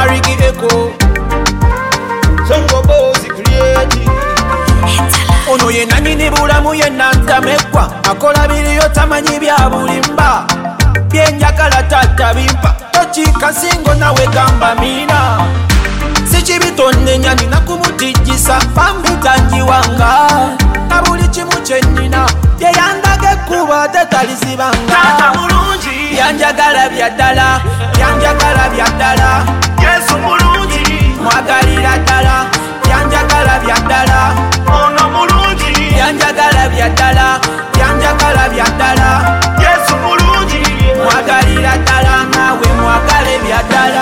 Mariki Echo Songo Bozi Creative Ono ye nanyini bulamu ye nantamekwa akola biriyo tamanyi bya bulimba byenjagala tata bimpa tochika singo nawe gamba mina sichibitonnenya nina kumutijisa pambitanjiwanga na buli kimu kyenina yeyandage kuba tetalizibanga tata mulungi yanjagala byaddala yanjagala byaddala Yesu mulungi mwagalira ddala yanjagala byaddala ono mulungi yanjagala byaddala yanjagala byaddala Yesu mulungi mwagalira ddala nawe mwagale byaddala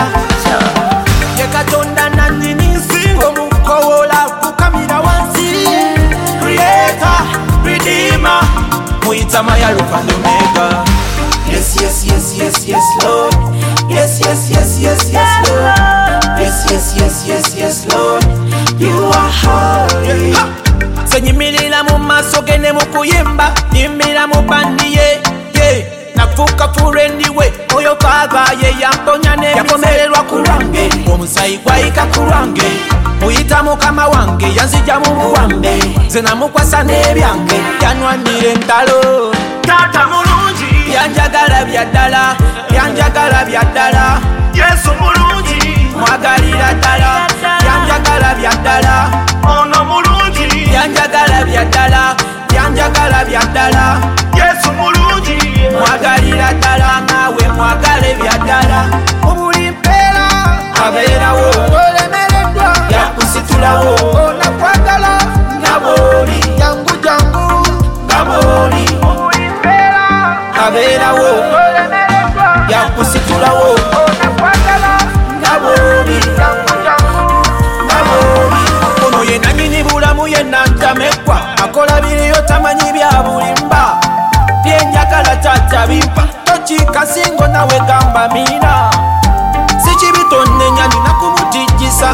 ye Katonda nanyini nsingo mukowola kukamira wansi Creator Redeemer muyitama ya Alpha and Omega. Yes, yes, yes, yes, yes, Lord. Yes, yes, yes, yes, yes, Lord. Yes, yes, yes, yes, yes, Lord. You are holy. Senyimirira mu maso ge ne mu kuyimba yimbira mu bandiye nafuka furendiwe oyo kagaye yamponya ne yakomererwa ku lwange omusayi gwayika ku lwange muyita mukama wange yanzija mu buwambe nze namukwasa n'ebyange yanwanira entalo tata mulungi yanjagala byaddala yanjagala byaddala Yesu mulungi mwagalira ddala yanjagala byaddala ono mulungi yanjagala byaddala yanjagala byaddala Yesu mulungi mwagalira ddala nawe mwagale byaddala mubuli mpeera abeerawo olemereddwa yakusitulawo onakwagala ngaboli jangu jangu ngaboli mubuli mpeera abeerawo olemereddwa yakusitulawo onakwagala ngaboli jangu jangu ngaboli ono ye nanyini bulamu ye nantamekwa akola biriyo tamanyi bya bulimba byenjagala tata bimpa tochika singo nawe gamba mina sichibitonnenya nina kumutijisa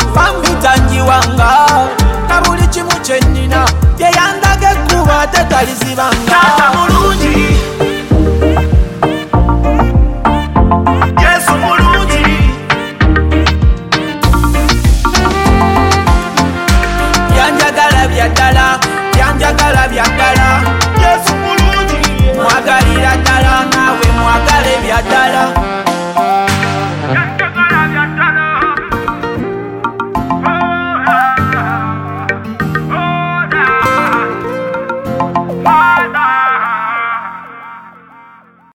pambitanjiwanga na buli kimu kyenina yeyandage kuba tetalizibanga